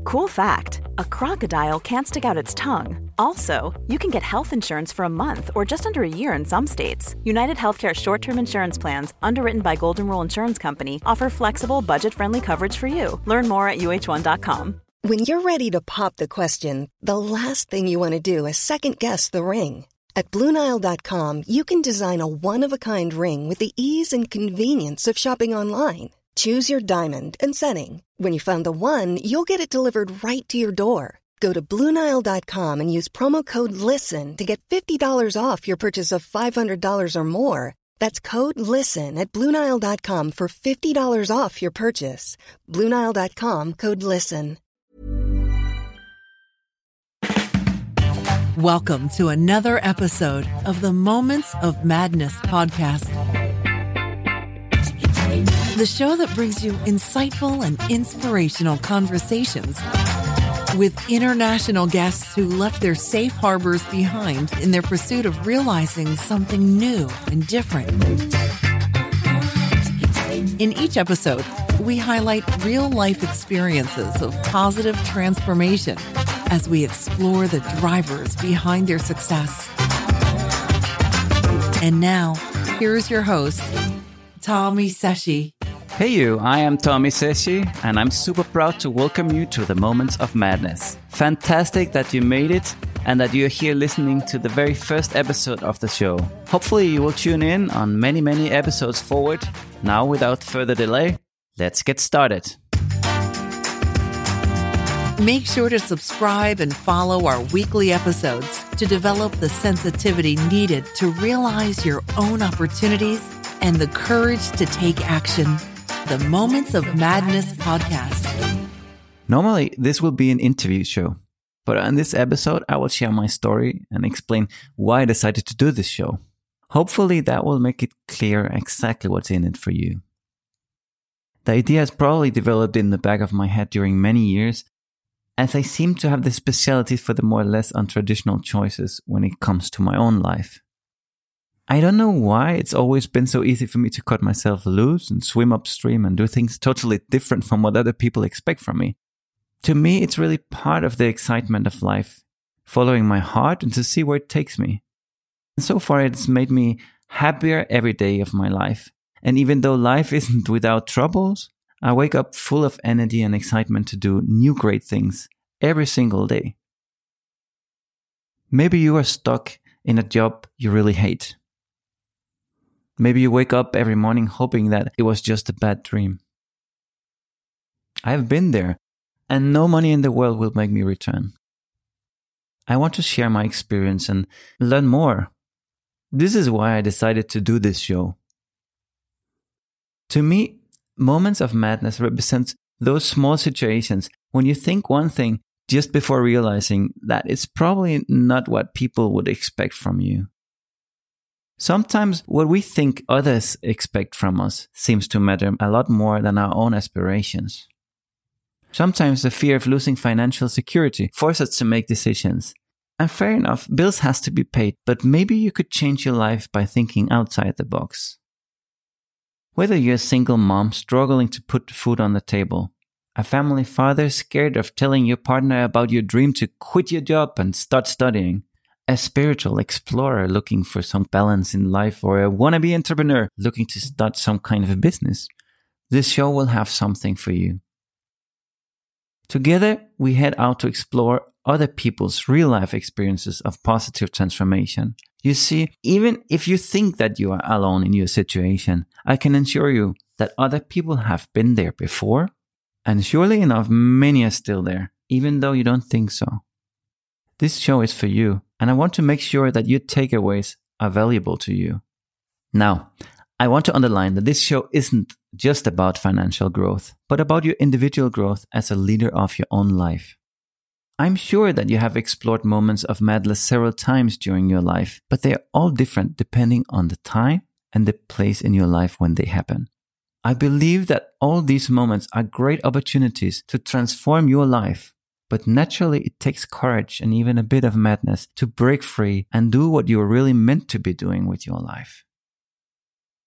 Cool fact, a crocodile can't stick out its tongue. Also, you can get health insurance for a month or just under a year in some states. United Healthcare short-term insurance plans, underwritten by Golden Rule Insurance Company, offer flexible, budget-friendly coverage for you. Learn more at uh1.com. When you're ready to pop the question, the last thing you want to do is second-guess the ring. At BlueNile.com, you can design a one-of-a-kind ring with the ease and convenience of shopping online. Choose your diamond and setting. When you find the one, you'll get it delivered right to your door. Go to BlueNile.com and use promo code LISTEN to get $50 off your purchase of $500 or more. That's code LISTEN at BlueNile.com for $50 off your purchase. BlueNile.com, code LISTEN. Welcome to another episode of the Moments of Madness podcast. The show that brings you insightful and inspirational conversations with international guests who left their safe harbors behind in their pursuit of realizing something new and different. In each episode, we highlight real-life experiences of positive transformation as we explore the drivers behind their success. And now, here's your host, Tommy Seshi. Hey you, I am Tommy Seshi, and I'm super proud to welcome you to the Moments of Madness. Fantastic that you made it and that you're here listening to the very first episode of the show. Hopefully you will tune in on many episodes forward. Now, without further delay, let's get started. Make sure to subscribe and follow our weekly episodes to develop the sensitivity needed to realize your own opportunities and the courage to take action. The Moments of Madness podcast. Normally, this will be an interview show, but on this episode, I will share my story and explain why I decided to do this show. Hopefully, that will make it clear exactly what's in it for you. The idea has probably developed in the back of my head during many years, as I seem to have the specialty for the more or less untraditional choices when it comes to my own life. I don't know why it's always been so easy for me to cut myself loose and swim upstream and do things totally different from what other people expect from me. To me, it's really part of the excitement of life, following my heart and to see where it takes me. And so far, it's made me happier every day of my life. And even though life isn't without troubles, I wake up full of energy and excitement to do new great things every single day. Maybe you are stuck in a job you really hate. Maybe you wake up every morning hoping that it was just a bad dream. I've been there, and no money in the world will make me return. I want to share my experience and learn more. This is why I decided to do this show. To me, Moments of Madness represents those small situations when you think one thing just before realizing that it's probably not what people would expect from you. Sometimes what we think others expect from us seems to matter a lot more than our own aspirations. Sometimes the fear of losing financial security forces us to make decisions. And fair enough, bills has to be paid, but maybe you could change your life by thinking outside the box. Whether you're a single mom struggling to put food on the table, a family father scared of telling your partner about your dream to quit your job and start studying, a spiritual explorer looking for some balance in life, or a wannabe entrepreneur looking to start some kind of a business, this show will have something for you. Together, we head out to explore other people's real-life experiences of positive transformation. You see, even if you think that you are alone in your situation, I can assure you that other people have been there before, and surely enough, many are still there, even though you don't think so. This show is for you, and I want to make sure that your takeaways are valuable to you. Now, I want to underline that this show isn't just about financial growth, but about your individual growth as a leader of your own life. I'm sure that you have explored Moments of Madness several times during your life, but they are all different depending on the time and the place in your life when they happen. I believe that all these moments are great opportunities to transform your life, but naturally it takes courage and even a bit of madness to break free and do what you're really meant to be doing with your life.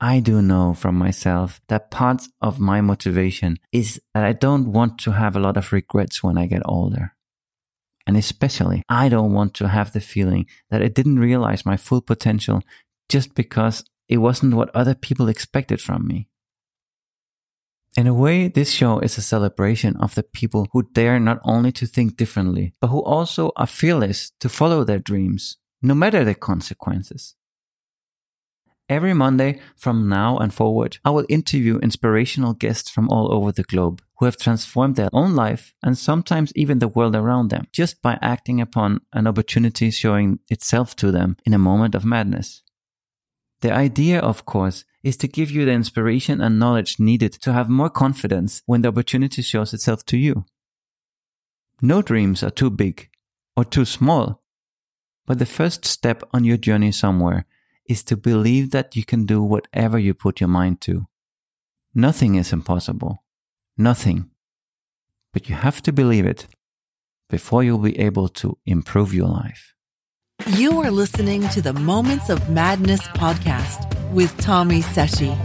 I do know from myself that part of my motivation is that I don't want to have a lot of regrets when I get older. And especially, I don't want to have the feeling that I didn't realize my full potential just because it wasn't what other people expected from me. In a way, this show is a celebration of the people who dare not only to think differently, but who also are fearless to follow their dreams, no matter the consequences. Every Monday from now and forward, I will interview inspirational guests from all over the globe who have transformed their own life and sometimes even the world around them just by acting upon an opportunity showing itself to them in a moment of madness. The idea, of course, is to give you the inspiration and knowledge needed to have more confidence when the opportunity shows itself to you. No dreams are too big or too small, but the first step on your journey somewhere is to believe that you can do whatever you put your mind to. Nothing is impossible. Nothing. But you have to believe it before you'll be able to improve your life. You are listening to the Moments of Madness podcast with Tommy Seshi.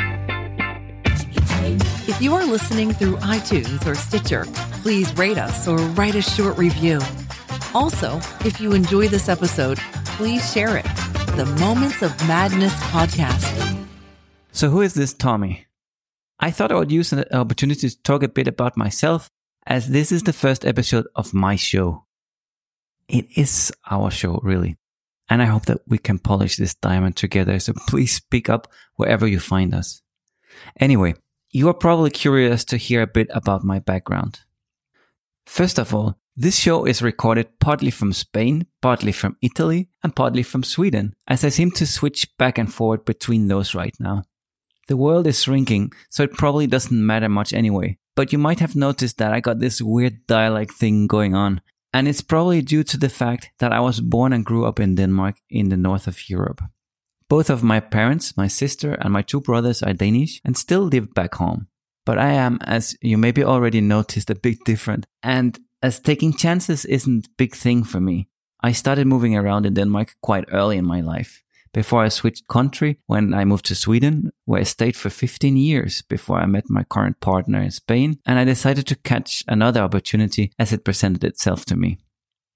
If you are listening through iTunes or Stitcher, please rate us or write a short review. Also, if you enjoy this episode, please share it. The Moments of Madness podcast. So who is this Tommy? I thought I would use an opportunity to talk a bit about myself, as this is the first episode of my show. It is our show, really. And I hope that we can polish this diamond together, so please speak up wherever you find us. Anyway, you are probably curious to hear a bit about my background. First of all, this show is recorded partly from Spain, partly from Italy, and partly from Sweden, as I seem to switch back and forward between those right now. The world is shrinking, so it probably doesn't matter much anyway, but you might have noticed that I got this weird dialect thing going on, and it's probably due to the fact that I was born and grew up in Denmark in the north of Europe. Both of my parents, my sister, and my two brothers are Danish and still live back home. But I am, as you maybe already noticed, a bit different, and as taking chances isn't a big thing for me. I started moving around in Denmark quite early in my life, before I switched country when I moved to Sweden, where I stayed for 15 years before I met my current partner in Spain, and I decided to catch another opportunity as it presented itself to me.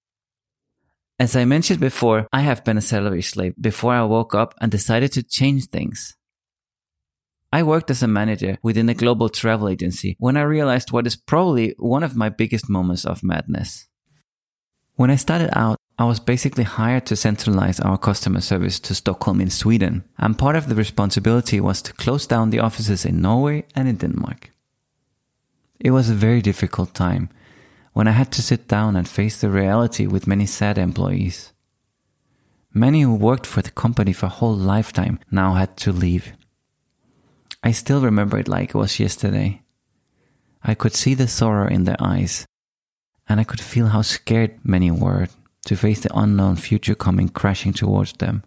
As I mentioned before, I have been a salary slave before I woke up and decided to change things. I worked as a manager within a global travel agency when I realized what is probably one of my biggest moments of madness. When I started out, I was basically hired to centralize our customer service to Stockholm in Sweden, and part of the responsibility was to close down the offices in Norway and in Denmark. It was a very difficult time when I had to sit down and face the reality with many sad employees. Many who worked for the company for a whole lifetime now had to leave. I still remember it like it was yesterday. I could see the sorrow in their eyes, and I could feel how scared many were to face the unknown future coming crashing towards them.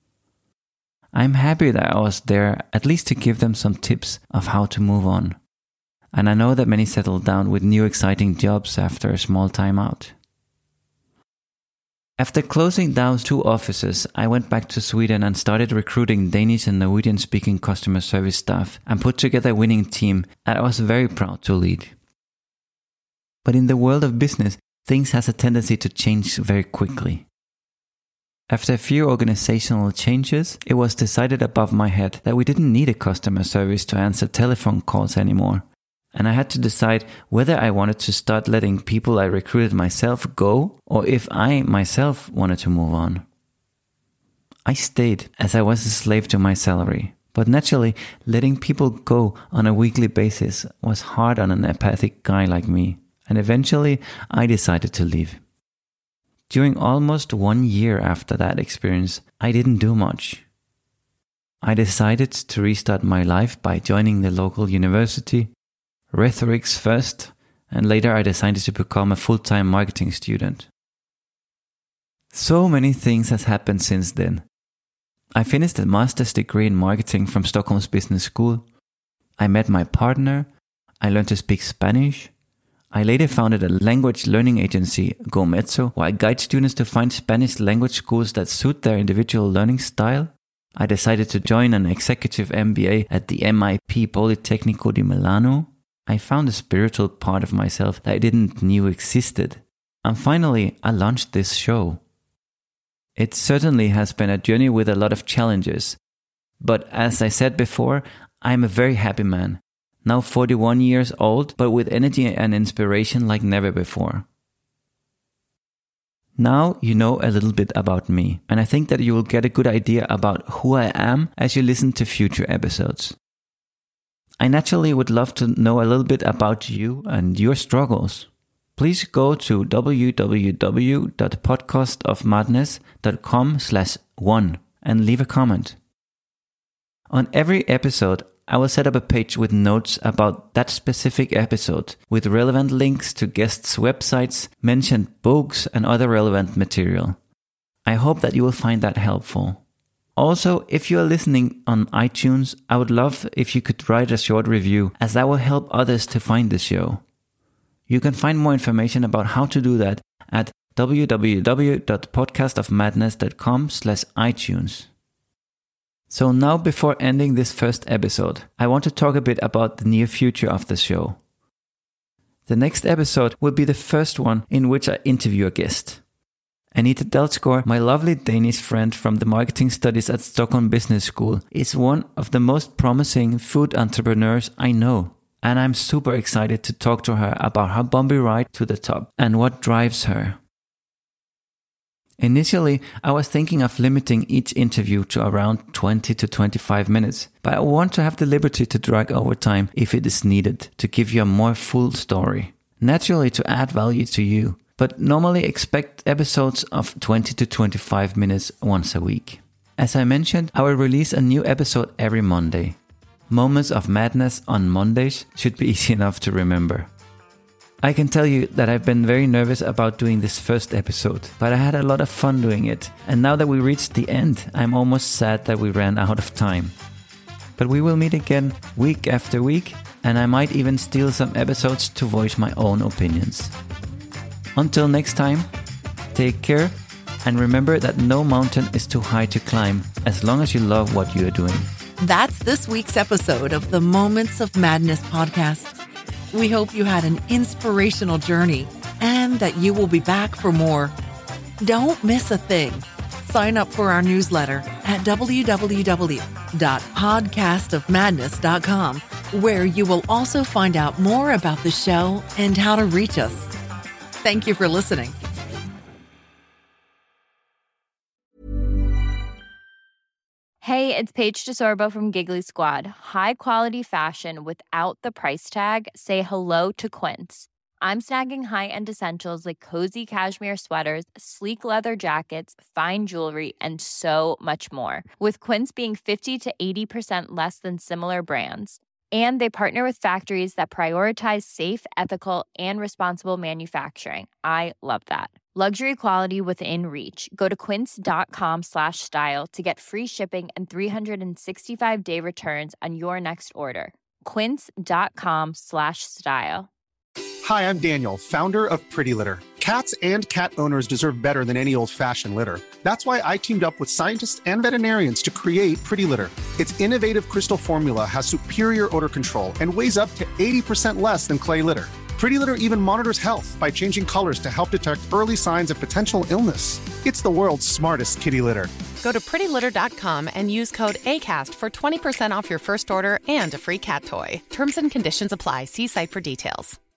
I'm happy that I was there at least to give them some tips of how to move on. And I know that many settled down with new exciting jobs after a small time out. After closing down 2 offices, I went back to Sweden and started recruiting Danish and Norwegian-speaking customer service staff and put together a winning team that I was very proud to lead. But in the world of business, things has a tendency to change very quickly. After a few organizational changes, it was decided above my head that we didn't need a customer service to answer telephone calls anymore. And I had to decide whether I wanted to start letting people I recruited myself go or if I myself wanted to move on. I stayed as I was a slave to my salary, but naturally letting people go on a weekly basis was hard on an apathic guy like me, and eventually I decided to leave. During almost 1 year after that experience, I didn't do much. I decided to restart my life by joining the local university, Rhetorics first, and later I decided to become a full-time marketing student. So many things has happened since then. I finished a master's degree in marketing from Stockholm's Business School. I met my partner. I learned to speak Spanish. I later founded a language learning agency, GoMezzo, where I guide students to find Spanish language schools that suit their individual learning style. I decided to join an executive MBA at the MIP Politecnico di Milano. I found a spiritual part of myself that I didn't know existed. And finally, I launched this show. It certainly has been a journey with a lot of challenges. But as I said before, I'm a very happy man. Now 41 years old, but with energy and inspiration like never before. Now you know a little bit about me, and I think that you will get a good idea about who I am as you listen to future episodes. I naturally would love to know a little bit about you and your struggles. Please go to www.podcastofmadness.com/1 and leave a comment. On every episode, I will set up a page with notes about that specific episode, with relevant links to guests' websites, mentioned books, and other relevant material. I hope that you will find that helpful. Also, if you are listening on iTunes, I would love if you could write a short review, as that will help others to find the show. You can find more information about how to do that at www.podcastofmadness.com/iTunes. So now, before ending this first episode, I want to talk a bit about the near future of the show. The next episode will be the first one in which I interview a guest. Anita Dalsgaard, my lovely Danish friend from the marketing studies at Stockholm Business School, is one of the most promising food entrepreneurs I know. And I'm super excited to talk to her about her bumpy ride to the top and what drives her. Initially, I was thinking of limiting each interview to around 20 to 25 minutes, but I want to have the liberty to drag over time if it is needed to give you a more full story. Naturally, to add value to you, but normally expect episodes of 20 to 25 minutes once a week. As I mentioned, I will release a new episode every Monday. Moments of Madness on Mondays should be easy enough to remember. I can tell you that I've been very nervous about doing this first episode, but I had a lot of fun doing it. And now that we reached the end, I'm almost sad that we ran out of time. But we will meet again week after week, and I might even steal some episodes to voice my own opinions. Until next time, take care, and remember that no mountain is too high to climb as long as you love what you are doing. That's this week's episode of the Moments of Madness podcast. We hope you had an inspirational journey and that you will be back for more. Don't miss a thing. Sign up for our newsletter at www.podcastofmadness.com, where you will also find out more about the show and how to reach us. Thank you for listening. Hey, it's Paige DeSorbo from Giggly Squad. High quality fashion without the price tag. Say hello to Quince. I'm snagging high-end essentials like cozy cashmere sweaters, sleek leather jackets, fine jewelry, and so much more. With Quince being 50 to 80% less than similar brands. And they partner with factories that prioritize safe, ethical, and responsible manufacturing. I love that. Luxury quality within reach. Go to quince.com/style to get free shipping and 365-day returns on your next order. Quince.com/style. Hi, I'm Daniel, founder of Pretty Litter. Cats and cat owners deserve better than any old-fashioned litter. That's why I teamed up with scientists and veterinarians to create Pretty Litter. Its innovative crystal formula has superior odor control and weighs up to 80% less than clay litter. Pretty Litter even monitors health by changing colors to help detect early signs of potential illness. It's the world's smartest kitty litter. Go to prettylitter.com and use code ACAST for 20% off your first order and a free cat toy. Terms and conditions apply. See site for details.